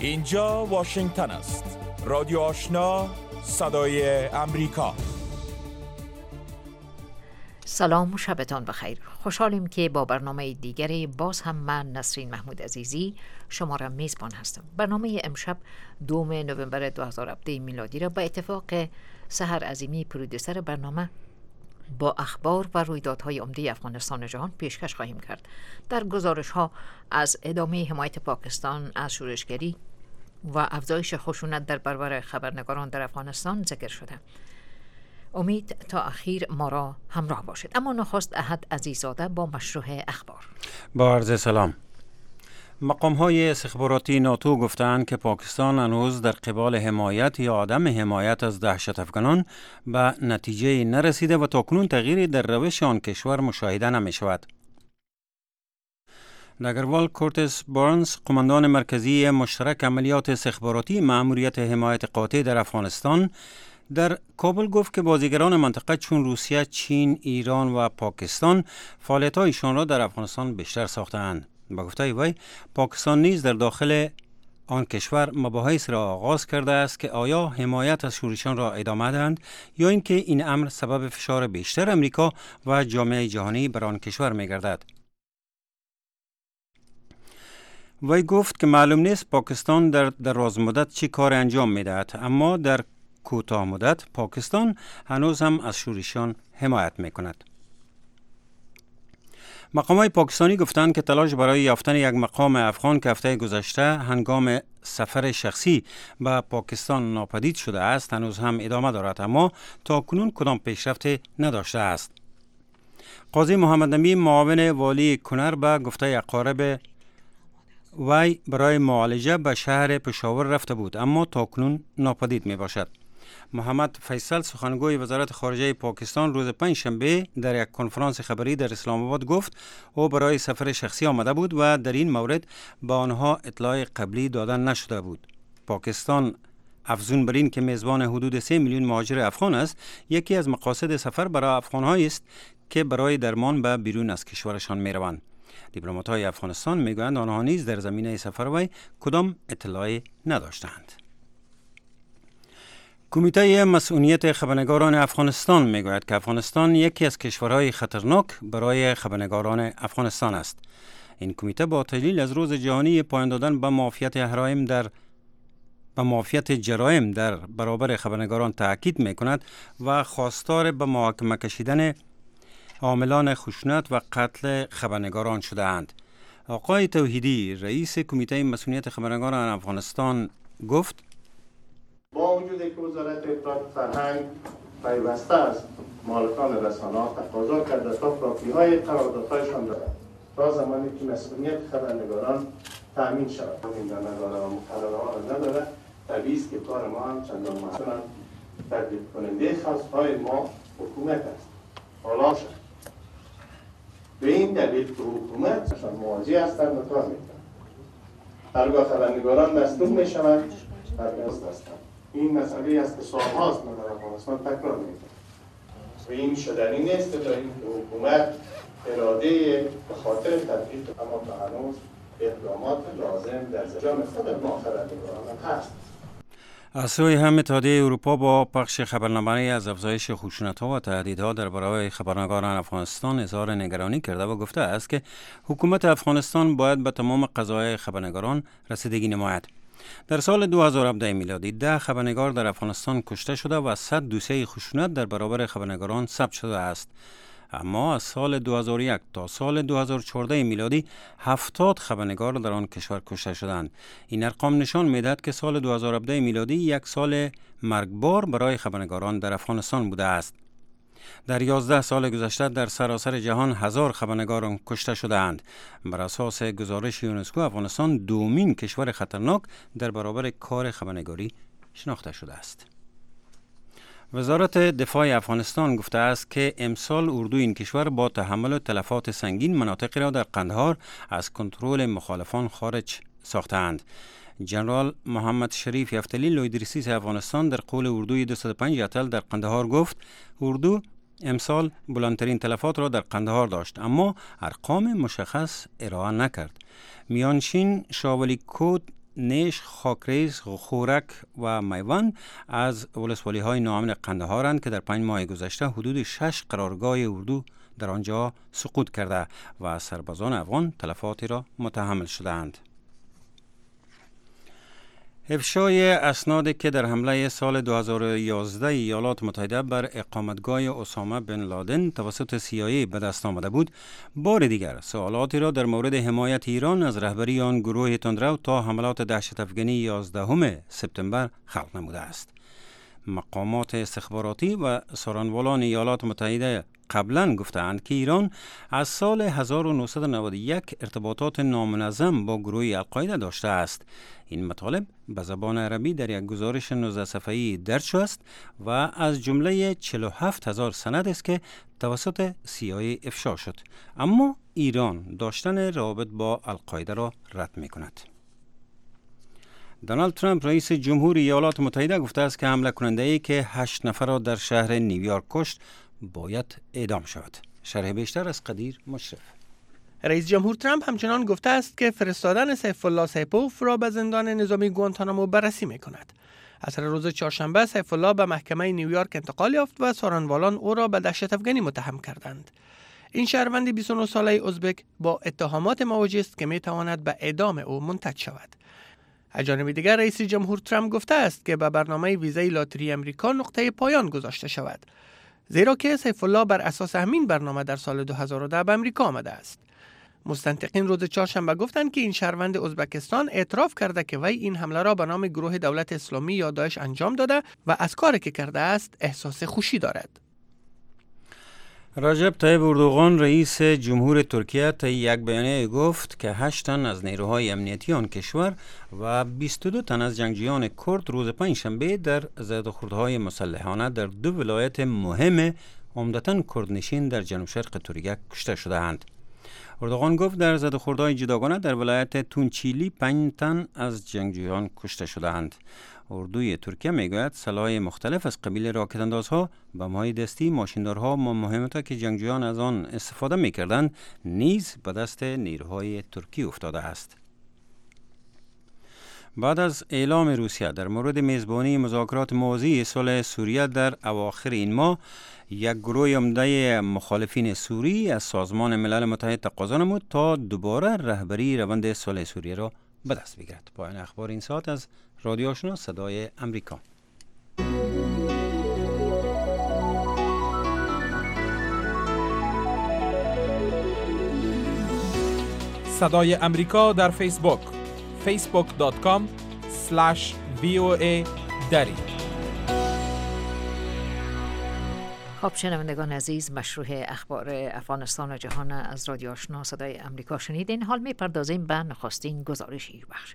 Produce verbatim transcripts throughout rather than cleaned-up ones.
اینجا واشنگتن است. رادیو آشنا، صدای امریکا. سلام و شبتان بخیر. خوشحالیم که با برنامه دیگری باز هم من نسرین محمود عزیزی شما را میزبان هستم. برنامه امشب دوم نوامبر دو هزار و هفده میلادی را با اتفاق سحر عظیمی پرودوسر برنامه با اخبار و رویدادهای عمده افغانستان و جهان پیشکش خواهیم کرد. در گزارش ها از ادامه حمایت پاکستان از شورشگری و افزایش خشونت در برابر خبرنگاران در افغانستان ذکر شده. امید تا اخیر ما را همراه باشید. اما نخست احد عزیزاده با مشروع اخبار. با عرض سلام. مقام های استخباراتی ناتو گفتند که پاکستان هنوز در قبال حمایت یا عدم حمایت از دهشت افغانان به نتیجه نرسیده و تاکنون تغییری در روش آن کشور مشاهده نمی شود. نگروال کورتس بارنز، قماندان مرکزی مشترک عملیات استخباراتی مأموریت حمایت قاطع در افغانستان، در کابل گفت که بازیگران منطقه چون روسیه، چین، ایران و پاکستان فعالیت‌هایشان را در افغانستان بیشتر ساخته‌اند. با گفته وی، پاکستان نیز در داخل آن کشور مباحث را آغاز کرده است که آیا حمایت از شورشیان را ادامه دهند یا اینکه این امر سبب فشار بیشتر امریکا و جامعه جهانی بر آن کشور می‌گردد. وی گفت که معلوم نیست پاکستان در دراز مدت چی کار انجام می‌دهد، اما در کوتاه مدت پاکستان هنوز هم از شورشیان حمایت می‌کند. مقامات پاکستانی گفتند که تلاش برای یافتن یک مقام افغان که هفته گذشته هنگام سفر شخصی به پاکستان ناپدید شده است هنوز هم ادامه دارد، اما تا کنون کدام پیشرفتی نداشته است. قاضی محمد نبی، معاون والی کنر، به گفته اقارب وی برای معالجه به شهر پشاور رفته بود، اما تا کنون ناپدید می باشد. محمد فیصل، سخنگوی وزارت خارجه پاکستان، روز پنجشنبه در یک کنفرانس خبری در اسلام آباد گفت او برای سفر شخصی آمده بود و در این مورد به آنها اطلاع قبلی دادن نشده بود. پاکستان افزون بر این که میزبان حدود سه میلیون مهاجر افغان است، یکی از مقاصد سفر برای افغان‌ها است که برای درمان به بیرون از کشورشان می‌روند. دیپلمات‌های افغانستان میگویند آنها نیز در زمینه سفر وی کدام اطلاعی نداشتند. کمیته مسئولیت خبرنگاران افغانستان میگوید که افغانستان یکی از کشورهای خطرناک برای خبرنگاران افغانستان است. این کمیته با تحلیل از روز جهانی پایان دادن به معافیت جرایم در به معافیت جرایم در برابر خبرنگاران تاکید میکند و خواستار به محاکمه کشیدن عاملان خشونت و قتل خبرنگاران شده اند. آقای توحیدی، رئیس کمیته مسئولیت خبرنگاران افغانستان، گفت با وجود که وزارت اطلاعات فرهنگ پیوسته است مالکان رسانه‌ها تقاضا کرده تا کاپی‌های قراردادهایشان را تا زمانی که مسئولیت خبرنگاران تأمین شود این را نداره و مقررها را نداره، طبیعی است که کار ما هم چندان مسئول تطبیق کننده خواست‌های ما حکومت است. حالا شد به این دلیل که حکومت مواجه هستند و کار میکنند. هرگاه خبرنگاران مصدوم میشوند برگشت هستند. این مسئله است که سالهاست ما در افغانستان تکرار میکنیم و این شدنی نیست تا اینکه حکومت اراده به خاطر تطبیق اما تا هنوز اقدامات لازم در انجام خود ما خبرنگاران هست. از سوی هم اتحادیه اروپا با پخش خبرنامه‌ای از افزایش خشونت‌ها و تهدیدها در برابر خبرنگاران افغانستان اظهار نگرانی کرده و گفته است که حکومت افغانستان باید به تمام قضایای خبرنگاران رسیدگی نماید. در سال دو هزار و هفده میلادی ده خبرنگار در افغانستان کشته شده و صد دوسیه خشونت در برابر خبرنگاران ثبت شده است. اما از سال دو هزار و یک تا سال دو هزار و چهارده میلادی هفتاد خبرنگار در آن کشور کشته شدند. این ارقام نشان می‌دهد که سال دو هزار و هفده میلادی یک سال مرگبار برای خبرنگاران در افغانستان بوده است. در یازده سال گذشته در سراسر جهان هزار خبرنگاران کشته شده‌اند. بر اساس گزارش یونسکو، افغانستان دومین کشور خطرناک در برابر کار خبرنگاری شناخته شده است. وزارت دفاع افغانستان گفته است که امسال اردو این کشور با تحمل تلفات سنگین مناطقی را در قندهار از کنترل مخالفان خارج ساختند. جنرال محمد شریف یفتلی، لوی رئیس افغانستان، در قول اردوی دویست و پنج اتل در قندهار گفت اردو امسال بلندترین تلفات را در قندهار داشت، اما ارقام مشخص ارائه نکرد. میانشین شاولی کود نیش، خاکریز، خورک و میوان از ولسوالی های ناامن قندهارند که در پنج ماه گذشته حدود شش قرارگاه اردو در آنجا سقوط کرده و سربازان افغان تلفاتی را متحمل شدند. افشای اسنادی که در حمله سال دو هزار و یازده ایالات متحده بر اقامتگاه اسامه بن لادن توسط سی آی ای به دست آمده بود، بار دیگر سوالاتی را در مورد حمایت ایران از رهبری آن گروه تندرو تا حملات دهشت افغانی یازدهم سپتامبر خلق نموده است. مقامات استخباراتی و سارنوالان ایالات متحده قبلا گفتند که ایران از سال هزار و نهصد و نود و یک ارتباطات نامنظم با گروه القاعده داشته است. این مطالب به زبان عربی در یک گزارش نوزده صفحه‌ای درج شده است و از جمله چهل و هفت هزار سند است که توسط سی آی ای افشا شد، اما ایران داشتن روابط با القاعده را رد می کند. دونالد ترامپ رئیس جمهوری ایالات متحده گفته است که حمله کننده ای که هشت نفر را در شهر نیویورک کشت باید اعدام شود. شرح بیشتر از قدیر مشرف. رئیس جمهور ترامپ همچنان گفته است که فرستادن سیف الله سیپوف را به زندان نظامی گوانتانامو بررسی می کند. عصر روز چهارشنبه سیف الله به محکمه نیویورک انتقال یافت و سارنوالان او را به دهشت افغانی متهم کردند. این شهروند بیست و نه ساله ازبک با اتهامات مواجه است که می تواند به اعدام او منتج شود. از جانب دیگر رئیس جمهور ترامپ گفته است که به برنامه ویزای لاتری امریکا نقطه پایان گذاشته شود، زیرا که سیف الله بر اساس همین برنامه در سال دو هزار و ده به امریکا آمده است. مستنطقین روز چهارشنبه گفتند که این شهروند ازبکستان اعتراف کرده که وی این حمله را به نام گروه دولت اسلامی یا داعش انجام داده و از کاری که کرده است احساس خوشی دارد. رجب طیب اردوغان رئیس جمهور ترکیه طی یک بیانیه گفت که هشت تن از نیروهای امنیتی آن کشور و بیست و دو تن از جنگجویان کرد روز پنجشنبه در زدوخوردهای مسلحانه در دو ولایت مهم عمدتاً کردنشین در جنوب شرق ترکیه کشته شده‌اند. اردوغان گفت در زدوخوردهای جداگانه در ولایت تونچیلی پنج تن از جنگجویان کشته شده‌اند. اردوی ترکیه میگوید سلاح مختلف از قبیل راکت اندازها، بم‌های دستی، ماشیندارها و مهمات که جنگجویان از آن استفاده میکردند نیز به دست نیروهای ترکی افتاده است. بعد از اعلام روسیه در مورد میزبانی مذاکرات موضوعی صلح سوریه در اواخر این ماه، یک گروه عمده مخالفین سوری از سازمان ملل متحد تقاضا نمود تا دوباره رهبری روند صلح سوریه را به دست بگیرد. پایان اخبار این ساعت از رادیو آشنا صدای امریکا. صدای امریکا در فیسبوک فیسبوک دات کام اسلش وی او ای دری. خب شنوندگان عزیز، مشروع اخبار افغانستان و جهان از رادیو آشنا صدای امریکا شنیدین. حال میپردازیم به نخستین گزارشی بخش.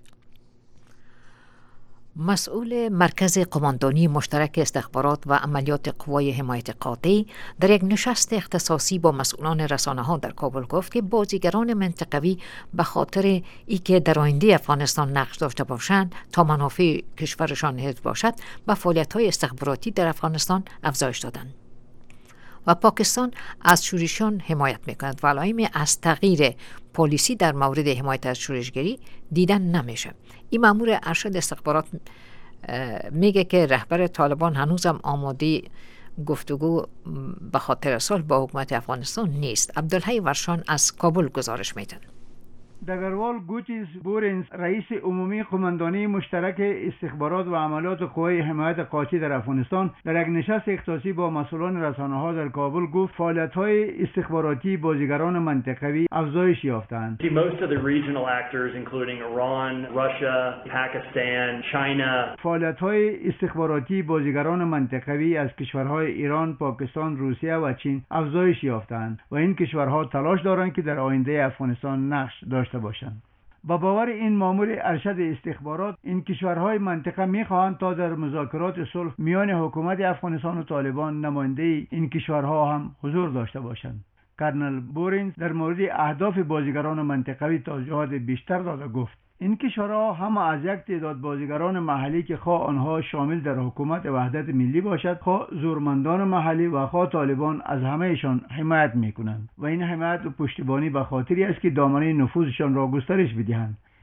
مسئول مرکز قماندانی مشترک استخبارات و عملیات قوای حمایت قاطع در یک نشست اختصاصی با مسئولان رسانه‌ها در کابل گفت که بازیگران منطقوی به خاطر ای که در آینده افغانستان نقش داشته باشند تا منافع کشورشان حفظ باشد به فعالیت‌های استخباراتی در افغانستان افزایش دادند و پاکستان از شورشیان حمایت میکند و علائمی از تغییر پالیسی در مورد حمایت از شورشگری دیدن نمیشه. این مأمور ارشد استخبارات میگه که رهبر طالبان هنوزم آماده گفتگو به خاطر صلح با حکومت افغانستان نیست. عبدالحی ورشان از کابل گزارش میدن. دگروال گوتیز بورنز رئیس عمومی قماندانی مشترک استخبارات و عملیات قوای حمایت قاطع در افغانستان در یک نشست اختصاصی با مسئولان رسانه‌ها در کابل گفت فعالیت‌های استخباراتی بازیگران منطقوی افزایش یافتند. Most of the regional actors including Iran, Russia, Pakistan, China. فعالیت‌های استخباراتی بازیگران منطقوی از کشورهای ایران، پاکستان، روسیه و چین افزایش یافتند و این کشورها تلاش دارند که در آینده افغانستان نقش داشته باشند. با باور این مأمور ارشد استخبارات این کشورهای منطقه می‌خواهند تا در مذاکرات صلح میان حکومت افغانستان و طالبان نماینده این کشورها هم حضور داشته باشند. کرنل بورنز در مورد اهداف بازیگران منطقوی توضیحات بیشتر داده گفت این کشورها هم از یک تعداد بازیگران محلی که خواه آنها شامل در حکومت وحدت ملی باشد، خواه زورمندان محلی و خواه طالبان، از همهشان حمایت میکنند و این حمایت و پشتیبانی به خاطری است که دامنه نفوذشان را گسترش بدهند.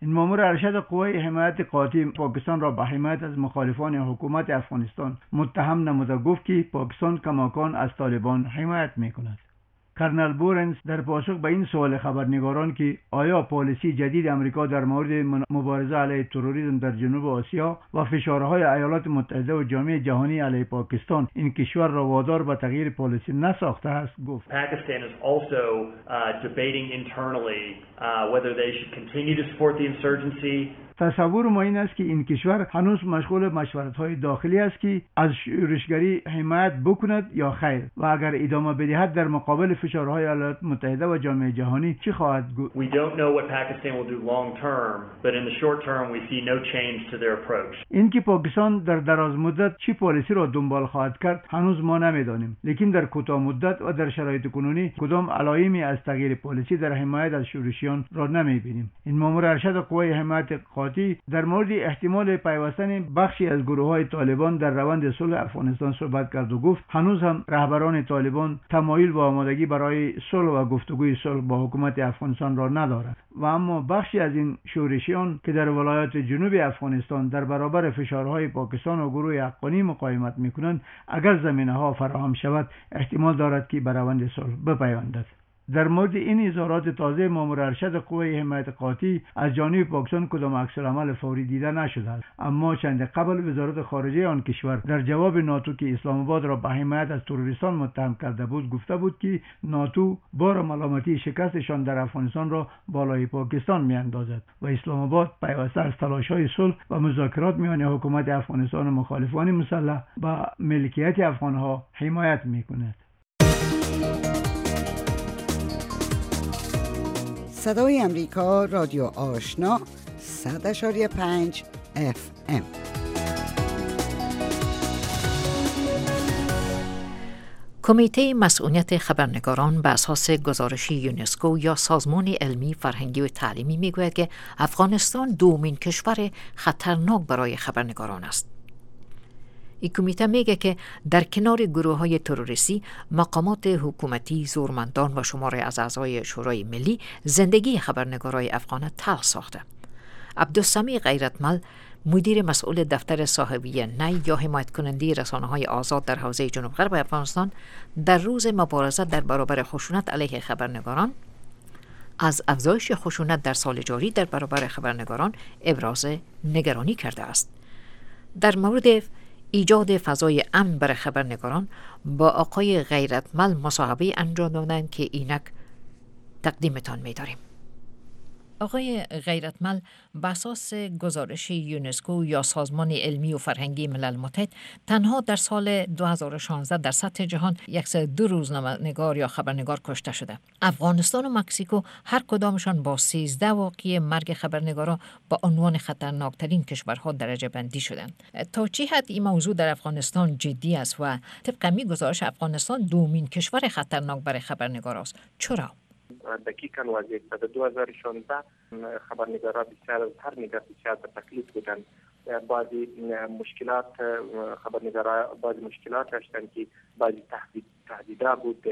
این مامور ارشد قوای حمایت قاطی پاکستان را به حمایت از مخالفان حکومت افغانستان متهم نمود و گفت که پاکستان کماکان از طالبان حمایت میکند. کرنل بورنز در پاسخ به این سوال خبرنگاران که آیا پالیسی جدید امریکا در مورد مبارزه علیه تروریسم در جنوب آسیا و فشارهای ایالات متحده و جامعه جهانی علیه پاکستان این کشور را وادار به تغییر پالیسی نساخته است گفت. Pakistan is also uh, debating internally uh, whether they should continue to support the insurgency. تصور ما این است که این کشور هنوز مشغول مشورت‌های داخلی است که از شورشگری حمایت بکند یا خیر و اگر ادامه بدهد در مقابل فشارهای ایالات متحده و جامعه جهانی چی خواهد گفت. We don't know what Pakistan will do long term, but in the short term we see no change to their approach. اینکه پاکستان در دراز مدت چی پالیسی را دنبال خواهد کرد هنوز ما نمی‌دانیم، لیکن در کوتاه مدت و در شرایط کنونی کدام علائمی از تغییر پالیسی در حمایت از شورشیان را نمی‌بینیم. این مامور ارشد قوای حمایت در مورد احتمال پیوستن بخشی از گروه‌های طالبان در روند صلح افغانستان صحبت کرد و گفت هنوز هم رهبران طالبان تمایل و آمادگی برای صلح و گفتگوی صلح با حکومت افغانستان را ندارد و اما بخشی از این شورشیان که در ولایات جنوب افغانستان در برابر فشارهای پاکستان و گروه افغانی مقاومت می‌کنند اگر زمینه‌ها فراهم شود احتمال دارد که به روند صلح بپیوندد. در مورد این اظهارات تازه مامور ارشد قوای حمایت قاطی از جانب پاکستان کدام عکس‌العمل فوری دیده نشده است، اما چند قبل وزارت خارجه آن کشور در جواب ناتو که اسلام آباد را به حمایت از تروریستان متهم کرده بود گفته بود که ناتو بار ملامتی شکستشان در افغانستان را بالای پاکستان میاندازد و اسلام آباد پیوسته از تلاش‌های صلح و مذاکرات میان حکومت افغانستان و مخالفان مسلح به ملکیت افغان‌ها حمایت میکند. صدای امریکا رادیو آشنا صد اشاری پنج اف ام. کمیته مسئولیت خبرنگاران به اساس گزارش یونسکو یا سازمان علمی فرهنگی و تعلیمی میگوید که افغانستان دومین کشور خطرناک برای خبرنگاران است. این کمیته میگه که در کنار گروه های تروریستی مقامات حکومتی، زورمندان و شماری از اعضای شورای ملی زندگی خبرنگارای افغان تلخ ساخته. عبدالسمیع غیرتمل مدیر مسئول دفتر صاحبی نی یا حمایت کننده رسانه های آزاد در حوزه جنوب غرب افغانستان در روز مبارزه در برابر خشونت علیه خبرنگاران از افزایش خشونت در سال جاری در برابر خبرنگاران ابراز نگرانی کرده است. در مورد ایجاد فضای امن برای خبرنگاران با آقای غیرتمل مصاحبه انجام دادند که اینک تقدیمتان می‌داریم. آقای غیرتمل، بر اساس گزارش یونسکو یا سازمان علمی و فرهنگی ملل متحد تنها در سال دو هزار و شانزده در سطح جهان صد و دو روزنامه‌نگار یا خبرنگار کشته شده. افغانستان و مکزیکو هر کدامشان با سیزده واقعه مرگ خبرنگارا با عنوان خطرناکترین کشورها درجه بندی شدند. تا چه حد این موضوع در افغانستان جدی است و طبق می گزارش افغانستان دومین کشور خطرناک برای خبرنگار است؟ چرا؟ دقیقاً واضح است. در دو هزار و شانزده خبرنگاران بسیار از هر نگاه بسیار در تکلیف بودند. بعضی مشکلات خبرنگاران بعضی مشکلات داشتند که بعضی تهدید تهدیدها بود،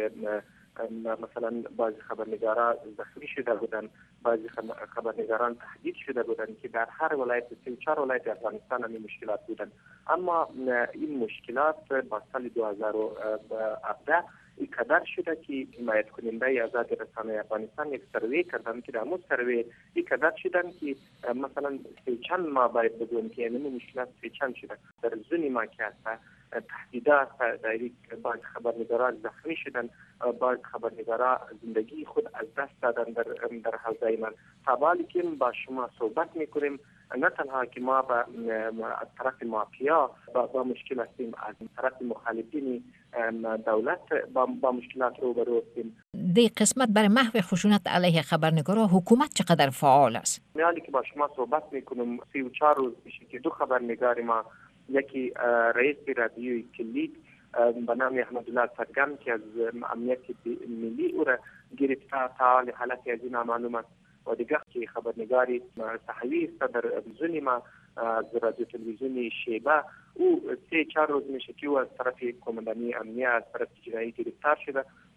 مثلا بعضی خبرنگاران زخمی شده بودند، بعضی خبرنگاران تهدید شده بودند که در هر ولایت سی و چهار ولایت افغانستان این مشکلات بودند. اما این مشکلات با سال دو هزار و هفده اینقدر شده که حمایت کننده آزاد رسانه افغانستان یک سروی کردن که در همون سروی اینقدر شدن که مثلا سی چند ماه باید بدون که این مشکلات سی چند شدن. در زونی ما که هست تهدیدات در بعض خبرنگاران زخمی شدن، بعض خبرنگاران زندگی خود از دست دادن در در حوزه من. حالی که با شما صحبت میکنیم نه تنها که ما با از طرف مافیا با, با مشکل هستیم، از طرف مخالفین دولت با, با مشکلات روبرو هستیم. دی قسمت برای محو خشونت علیه خبرنگارا حکومت چقدر فعال است؟ حالی که با شما صحبت میکنم سی و چهار روز میشه که دو خبرنگار ما، یکی رئیس رادیوی کلید به نام احمدالله سرگم که از امنیت ملی او را گرفته تا حالت از این نامعلوم است و دیگر که خبرنگاری صحوی است در زونی ما از رادیو تلویزیونی شیبه، او سه چهار روز میشه که او از طرف کماندانی امنیت از طرف جنایی گرفتار شده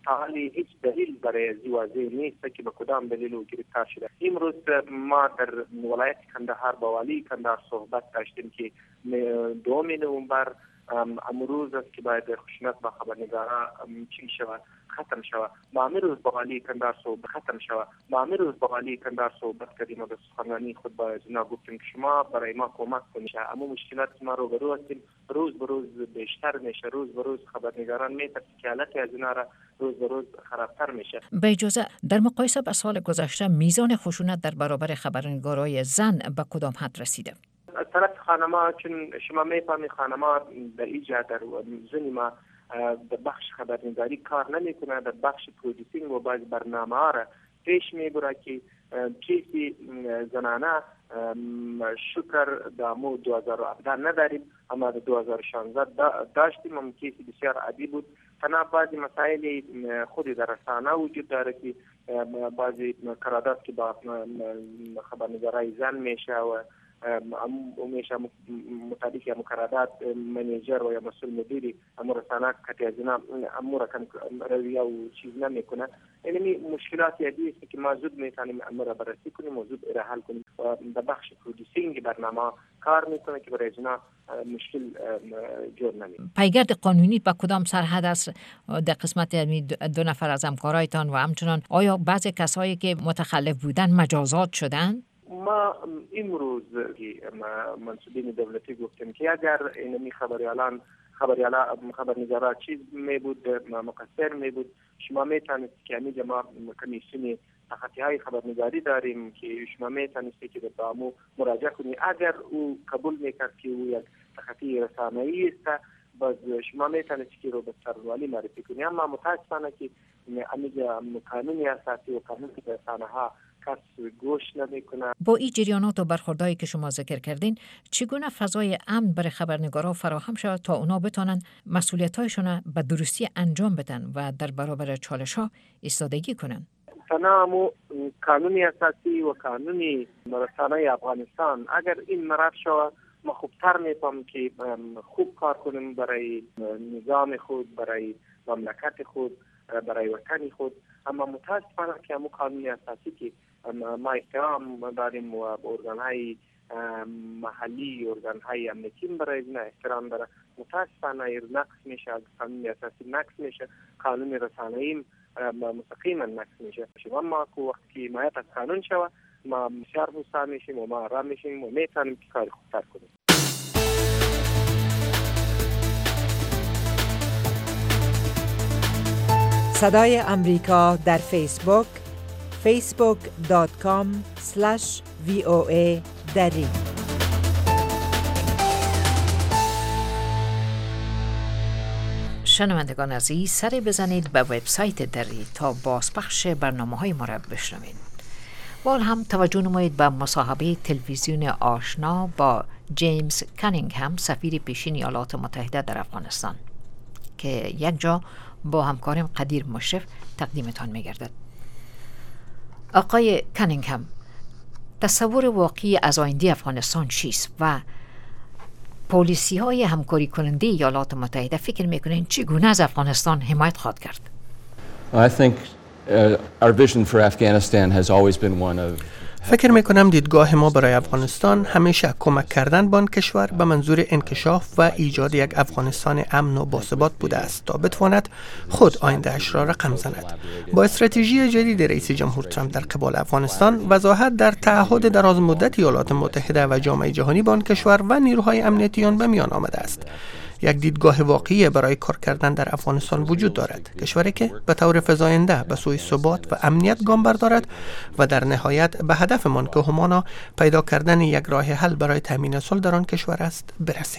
تا حالی هیچ دلیل برای از واضح نیست که به کدام دلیل او گرفتار شده. امروز ما در ولایت کندهار با والی کندهار صحبت داشتیم که دوم نوامبر امروز است که باید خشونت با خبرنگارا چی شود، ختم شود. ما امروز با والی کندهار صحبت ختم شود. ما امروز با والی کندهار صحبت کردیم و به سخنرانی خود با جناب گفتیم که شما برای ما کمک کنید. اما مشکلات ما رو به روز روز به روز بیشتر میشه. روز به روز خبرنگاران میترسند که حالت از اینا را روز به روز خرابتر میشه. به اجازه در مقایسه با سال گذشته میزان خشونت در برابر خبرنگارای زن به کدام حد رسیده؟ از طرف خانما، چون شما میفهمید خانما در اینجا در زنی ما در بخش خبرنگاری کار نمیکنه، در بخش پرودوسینگ و بعض برنامه ها را پیش میبره که کیسی زنانه شکر دامو دو هزار و هفده نداریم، اما در دو هزار و شانزده داشتیم. هم کیسی بسیار عادی بود. تنها بعضی مسائل خودی در رسانه وجود داره که بعضی قرارداد که با خبرنگارای زن میشه و میشه مطابق یا مقررات منیجر و یا مسئول مدیری امور رسانه کتی از اینا امور کم رویه و چیز نمیکنه. اینمی مشکلاتی است که ما زود میتونیم امور بررسی کنیم و زود حل کنیم و در بخش پرودوسینگ برنامه کار میکنه که برای اینا مشکل جور نمیشه. پیگرد قانونی با کدام سرحد است در قسمت دو نفر از همکارایتان و همچنان آیا بعضی کسایی که متخلف بودن مجازات شدن؟ ما امروز منصوبین دولتی گفتیم که اگر اینمی خبریالان خبریالا خبرنگارا چیز می بود مقصر می بود، شما میتونید که همینجا ما کمیسیون تحقیقی های خبرنگاری داریم که شما میتونید که به دامو مراجعه کنید. اگر او قبول میکرد که او یک تحقیقی رسانه‌ای است، باز شما میتونید که رو به سروالی معرفی کنید. اما متاسفانه که همینجا قانون اساسی و قانون رسانه ها کس گوش نمیکنه. با این جریانات و برخوردهایی که شما ذکر کردین، چگونه فضای امن برای خبرنگارا فراهم شود تا اونا بتونن مسئولیت‌هایشون به درستی انجام بدن و در برابر چالش‌ها ایستادگی کنن؟ تمام قانون اساسی و قانون رسانه افغانستان اگر این مرد شود، ما خوبتر میفهم که خوب کار کنیم برای نظام خود، برای مملکت خود، برای وطن خود. اما متاسفانه که همون قانون اساسی که ما احترام داریم و ارگان‌های محلی، ارگان‌های امنیتی برای اینا احترام داره، متاسفانه نقص میشه. قانون اساسی نقص میشه، قانون رسانه‌ای مستقیما نقص میشه. شما ما که وقتی حمایت از قانون شود، ما بسیار خوشحال میشیم و ما آرام میشیم و میتونیم که کار خوبتر کنیم. صدای امریکا در فیسبوک فیسبوک دات کام اسلش وی او ای دری. شنوندگان عزیز، سری بزنید به وبسایت دری تا بازپخش برنامه‌های ما را بشنوید. بال هم توجه نمایید به مصاحبه تلویزیون آشنا با جیمز کانینگهم، سفیر پیشین ایالات متحده در افغانستان، که یک جا با همکارم قدیر مشرف تقدیمتان می‌گردد. آقای کانینگهم، تصور واقعی از آینده افغانستان چیست و پالیسی های همکاری کننده ایالات متحده فکر میکنین چگونه از افغانستان حمایت خواهد کرد؟ I think uh, our vision for Afghanistan has always been one of فکر میکنم دیدگاه ما برای افغانستان همیشه کمک کردن به آن کشور به منظور انکشاف و ایجاد یک افغانستان امن و باثبات بوده است تا بتواند خود آینده‌اش را رقم زند. با استراتژی جدید رئیس جمهور ترامپ در قبال افغانستان، وضاحت در تعهد دراز مدت ایالات متحده و جامعه جهانی با آن کشور و نیروهای امنیتی آن به میان آمده است. یک دیدگاه واقعی برای کار کردن در افغانستان وجود دارد، کشوری که به طور فزاینده به سوی ثبات و امنیت گام بردارد و در نهایت به هدفمان که همانا پیدا کردن یک راه حل برای تامین صلح در آن کشور است برسیم.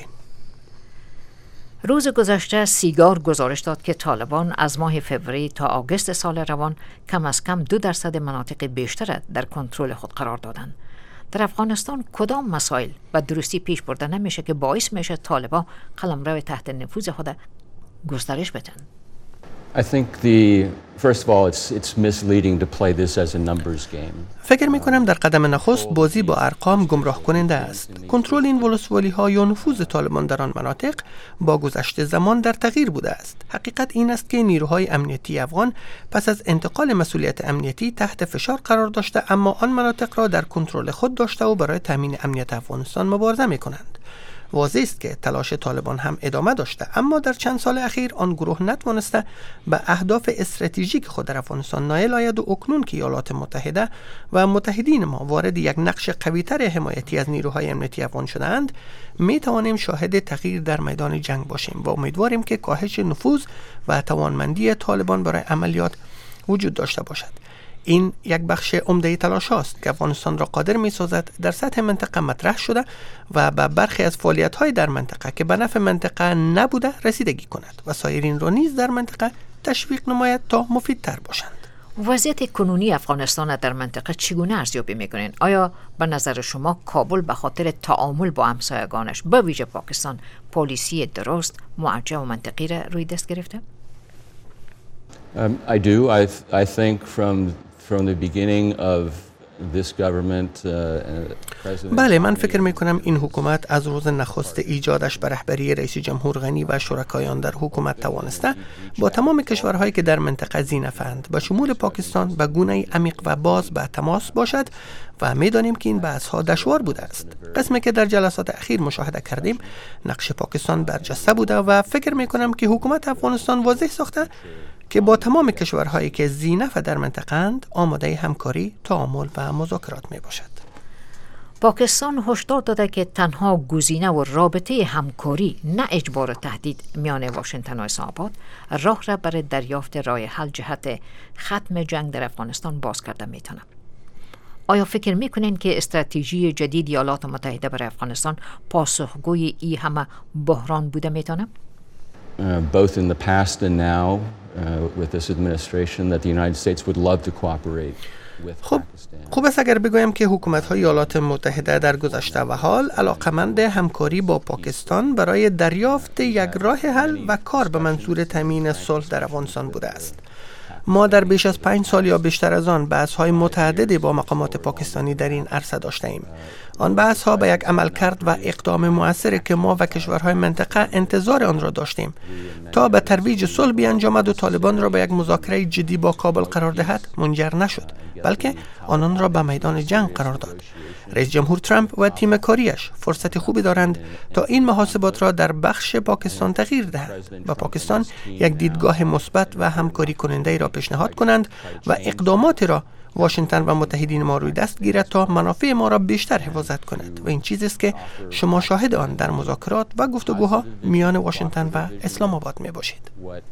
روز گذشته سیگار گزارش داد که طالبان از ماه فوریه تا آگوست سال روان کم از کم دو درصد مناطق بیشتر در کنترل خود قرار دادند. در افغانستان کدام مسائل و درستی پیش برده نمیشه که باعث میشه طالبان قلمرو تحت نفوذ خود گسترش بدن؟ I think the first of all it's it's misleading to play this as a numbers game. فکر می کنم در قدم نخست بازی با ارقام گمراه کننده است. کنترل این ولسوالی ها یا نفوذ طالبان در آن مناطق با گذشت زمان در تغییر بوده است. حقیقت این است که نیروهای امنیتی افغان پس از انتقال مسئولیت امنیتی تحت فشار قرار داشته، اما آن مناطق را در کنترل خود داشته و برای تامین امنیت افغانستان مبارزه می کنند. واضح است که تلاش طالبان هم ادامه داشته، اما در چند سال اخیر آن گروه نتوانسته به اهداف استراتژیک خود در افغانستان نائل آید و اکنون که ایالات متحده و متحدین ما وارد یک نقش قوی‌تر حمایتی از نیروهای امنیتی افغان شده‌اند، می توانیم شاهد تغییر در میدان جنگ باشیم و امیدواریم که کاهش نفوذ و توانمندی طالبان برای عملیات وجود داشته باشد. این یک بخش عمده تلاش است که افغانستان را قادر می سازد در سطح منطقه مطرح شده و به برخی از فعالیت های در منطقه که به نفع منطقه نبوده رسیدگی کند و سایرین را نیز در منطقه تشویق نماید تا مفیدتر باشند. وضعیت کنونی افغانستان در منطقه چگونه ارزیابی میکنین؟ آیا به نظر شما کابل به خاطر تعامل با همسایگانش به ویژه پاکستان پالیسی درست، موجه و منطقی را روی دست گرفته؟ Um, I do. I th- I think from from the beginning of this government, uh, President بله، من فکر می کنم این حکومت از روز نخست ایجادش به رهبری رئیس جمهور غنی و شرکایان در حکومت توانسته با تمام کشورهایی که در منطقه ذی‌نفع‌اند به شمول پاکستان به گونه‌ای عمیق و باز به تماس باشد و می دانیم که این بحث‌ها دشوار بوده است. قسمی که در جلسات اخیر مشاهده کردیم نقش پاکستان برجسته بوده و فکر می کنم که حکومت افغانستان واضح ساخته که با تمام کشورهایی که ذی‌نفع در منطقه اند آماده همکاری، تعامل و مذاکرات می باشد. پاکستان هشدار داده که تنها گزینه و رابطه همکاری نه اجبار و تهدید میان واشنگتن و اسلام آباد راه را برای دریافت راه حل جهت ختم جنگ در افغانستان باز کرده میتونه. آیا فکر میکنین که استراتژی جدید ایالات متحده برای افغانستان پاسخگوی این همه بحران بوده میتونه؟ Uh, both in the past and now uh, with this administration that the United States would love to cooperate with خب Pakistan. خوب است اگر بگویم که حکومت‌های ایالات متحده در گذشته و حال علاقمند همکاری با پاکستان برای دریافت یک راه حل و کار به منظور تامین صلح در افغانستان بوده است. ما در بیش از پنج سال یا بیشتر از آن بحث‌های متعددی با مقامات پاکستانی در این عرصه داشته ایم. آن بحث‌ها به یک عملکرد و اقدام مؤثری که ما و کشورهای منطقه انتظار آن را داشتیم تا به ترویج صلح بیانجامد و طالبان را به یک مذاکره جدی با کابل قرار دهد منجر نشد، بلکه آنان را به میدان جنگ قرار داد. رئیس جمهور ترامپ و تیم کاریش فرصت خوبی دارند تا این محاسبات را در بخش پاکستان تغییر دهند و پاکستان یک دیدگاه مثبت و همکاری کننده را پیشنهاد کنند و اقدامات را واشنگتن و متحدین ما روی دست گیرد تا منافع ما را بیشتر حفاظت کند و این چیزی است که شما شاهد آن در مذاکرات و گفتگوها میان واشنگتن و اسلام آباد می باشید.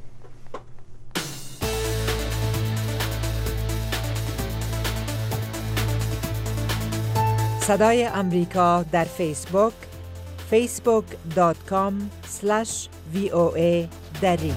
صدای امریکا در فیسبوک فیسبوک دات کام اسلش وی او ای دری.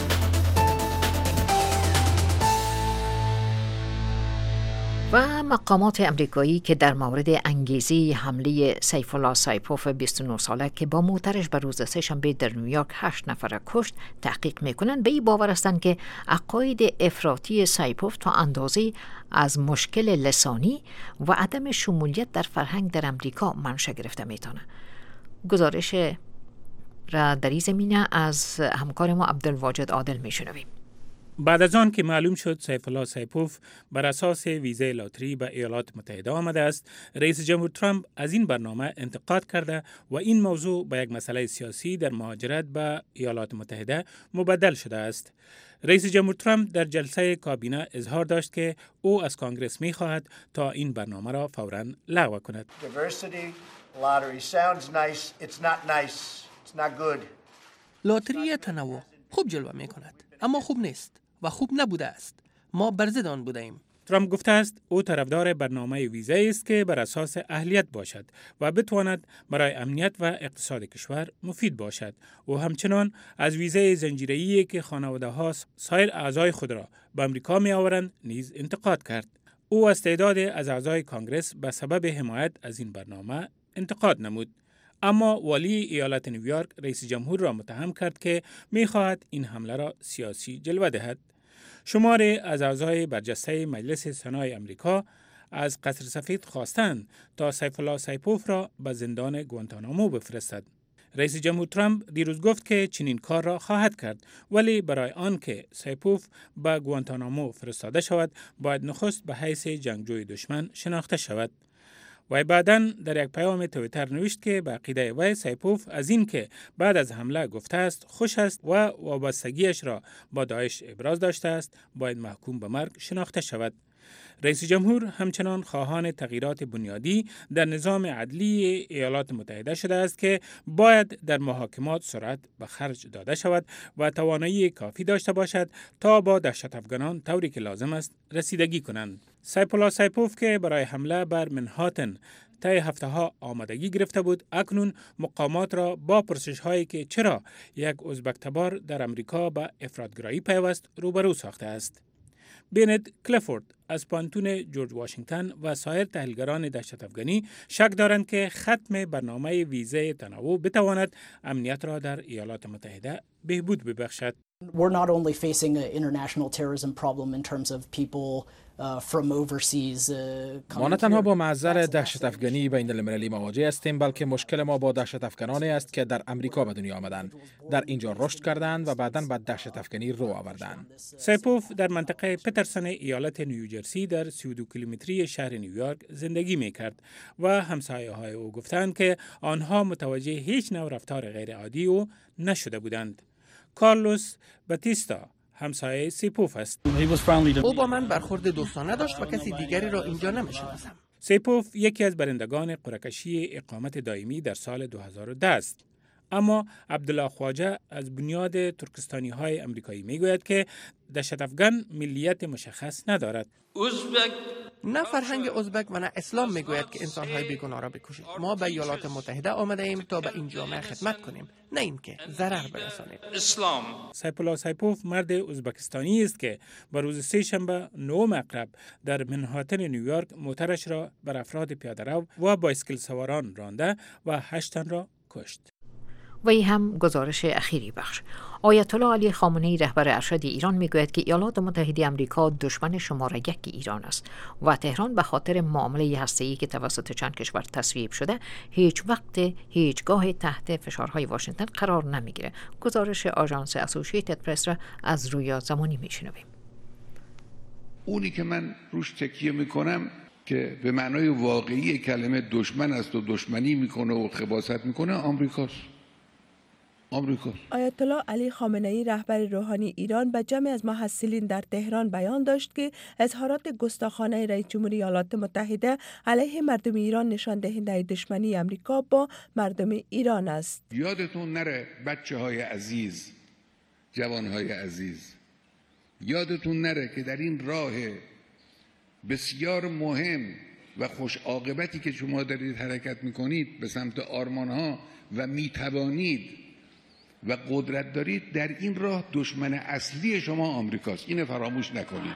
و مقامات امریکایی که در مورد انگیزه حمله سیف الله سایپوف بیست و نه ساله که با موترش به روز سه‌شنبه در نیویورک هشت نفر کشت تحقیق میکنند به این باور هستند که عقاید افراطی سایپوف تا اندازه از مشکل لسانی و عدم شمولیت در فرهنگ در امریکا منشأ گرفته میتونه. گزارش را در این زمینه از همکار ما عبدالواجد عادل میشنویم. بعد از آن که معلوم شد سیف الله سایپوف بر اساس ویزای لاتری به ایالات متحده آمده است، رئیس جمهور ترامپ از این برنامه انتقاد کرده و این موضوع به یک مسئله سیاسی در مهاجرت به ایالات متحده مبدل شده است. رئیس جمهور ترامپ در جلسه کابینه اظهار داشت که او از کانگرس می خواهد تا این برنامه را فوراً لغو کند. لاتری تنوع خوب جلوه می کند اما خوب نیست و خوب نبوده است. ما بر ضد آن بوده ایم. ترامپ گفته است او طرفدار برنامه ویزایی است که بر اساس اهلیت باشد و بتواند برای امنیت و اقتصاد کشور مفید باشد. او همچنان از ویزای زنجیره‌ای که خانواده‌ها سایر اعضای خود را به آمریکا می‌آورند نیز انتقاد کرد. او از تعداد از اعضای کانگرس به سبب حمایت از این برنامه انتقاد نمود. اما والی ایالت نیویورک رئیس جمهور را متهم کرد که می‌خواهد این حمله را سیاسی جلوه دهد. شماری از اعضای برجسته مجلس سنای امریکا از قصر سفید خواستند تا سیف الله سایپوف را به زندان گوانتانامو بفرستد. رئیس جمهور ترامپ دیروز گفت که چنین کار را خواهد کرد، ولی برای آن که سایپوف به گوانتانامو فرستاده شود باید نخست به حیث جنگجوی دشمن شناخته شود. و بعداً در یک پیام توییتر نوشت که به عقیده وی سایپوف از این که بعد از حمله گفته است خوش است و وابستگیش را با داعش ابراز داشته است باید محکوم به مرگ شناخته شود. رئیس جمهور همچنان خواهان تغییرات بنیادی در نظام عدلی ایالات متحده شده است که باید در محاکمات سرعت به خرج داده شود و توانایی کافی داشته باشد تا با دهشت افغانان طوری که لازم است رسیدگی کنند. سیف الله سایپوف که برای حمله بر منهاتن طی هفته ها آمادگی گرفته بود، اکنون مقامات را با پرسش هایی که چرا یک ازبک تبار در امریکا به افراطگرایی پیوست روبرو ساخته است. بینت کلیفورد از پانتون جورج واشنگتن و سایر تحلیلگران دهشت افغانی شک دارند که ختم برنامه ویزه تنوع بتواند امنیت را در ایالات متحده بهبود ببخشد. We're not only facing an international terrorism problem in terms of people uh, from overseas uh, ما نه تنها با معذر دهشت افغانی بین المللی مواجه هستیم، بلکه مشکل ما با دهشت افغانانی است که در امریکا به دنیا آمدند، در اینجا رشد کردند و بعداً به دهشت افغانی رو آوردند. سایپوف در منطقه پترسون ایالت نیوجرسی در سی و دو کیلومتری شهر نیویورک زندگی می‌کرد و همسایه‌های او گفتند که آنها متوجه هیچ نوع رفتار غیرعادی او نشده بودند. کارلوس باتیستا همسایه سایپوف است. او با من برخورد دوستانه داشت و کسی دیگری را اینجا نمی‌شناسم. سایپوف یکی از برندگان قرعه‌کشی اقامت دائمی در سال دو هزار و ده است. اما عبدالله خواجه از بنیاد ترکستانی های امریکایی میگوید که دهشت افغان ملیت مشخص ندارد. نه فرهنگ ازبک و نه اسلام میگوید که انسان‌های بیگناه را بکشید. ما به ایالات متحده آمده ایم تا به این جامعه خدمت کنیم، نه اینکه ضرر برسانیم. اسلام. سیف الله سایپوف مرد ازبکستانی است که به روز سه شنبه نهم اکتبر در منهاتن نیویورک موترش را بر افراد پیاده‌رو و بایسکل سواران رانده و هشت تن را کشت. و این هم گزارش اخیری بخش. آیت الله علی خامنه‌ای رهبر ارشد ایران میگوید که ایالات متحده آمریکا دشمن شماره یک ایران است و تهران به خاطر معامله هسته‌ای که توسط چند کشور تصویب شده هیچ وقت هیچگاه تحت فشارهای واشنگتن قرار نمیگیره. گزارش آژانس اسوسییتد پرس را از رویا زمانی میشنویم. اونی که من روش تکیه میکنم که به معنای واقعی کلمه دشمن است و دشمنی میکنه و خباثت میکنه آمریکاست. آمریکا. آیت الله علی خامنه‌ای رهبر روحانی ایران به جمعی از محصلین در تهران بیان داشت که اظهارات گستاخانه رئیس جمهور ایالات متحده علیه مردم ایران نشان دهنده دشمنی امریکا با مردم ایران است. یادتون نره بچه‌های عزیز، جوانهای عزیز، یادتون نره که در این راه بسیار مهم و خوش عاقبتی که شما دارید حرکت میکنید به سمت آرمانها و میتوانید و قدرت دارید، در این راه دشمن اصلی شما آمریکاست. اینو فراموش نکنید.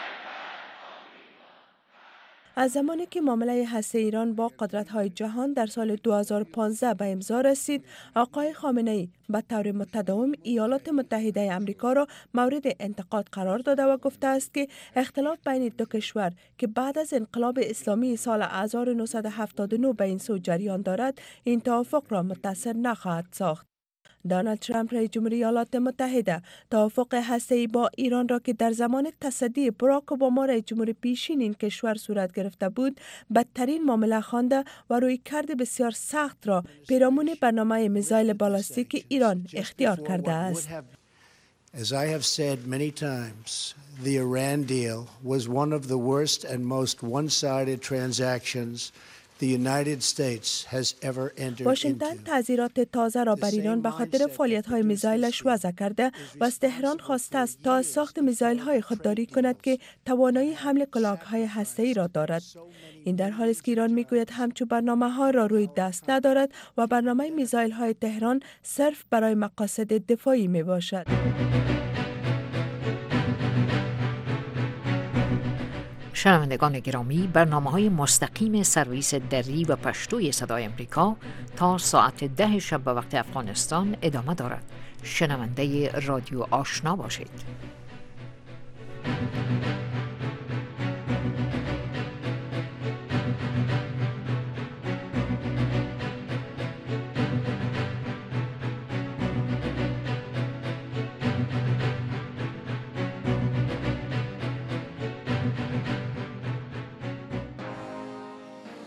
از زمانی که معامله هسته ایران با قدرت‌های جهان در سال دو هزار و پانزده به امضا رسید، آقای خامنه‌ای به طور متداوم ایالات متحده آمریکا را مورد انتقاد قرار داده و گفته است که اختلاف بین دو کشور که بعد از انقلاب اسلامی سال هزار و نهصد و هفتاد و نه به این سو جریان دارد، این توافق را متاثر نخواهد ساخت. دونالد ترامپ رئیس جمهور ایالات متحده توافق هسته‌ای با ایران را که در زمان تصدی باراک اوباما رئیس جمهور پیشین این کشور صورت گرفته بود بدترین معامله خوانده و رویکرد بسیار سخت را پیرامون برنامه میزایل بالستیک ایران اختیار کرده است. As I have said many times, the Iran deal was one of the worst and most one-sided transactions the United States has ever entered واشنگتن into. تعزیرات تازه را بر ایران به خاطر فعالیت‌های میزایلش وضع کرده و از تهران خواسته است تا از ساخت میزایل‌های خودداری کند که توانایی حمل کلاه‌های هسته‌ای را دارد. این در حالی است که ایران میگوید همچون برنامه‌ها را روی دست ندارد و برنامه میزایل‌های تهران صرف برای مقاصد دفاعی میباشد. شنوندگان گرامی، برنامه‌های مستقیم سرویس دری و پشتوی صدای امریکا تا ساعت ده شب به وقت افغانستان ادامه دارد. شنونده رادیو آشنا باشید.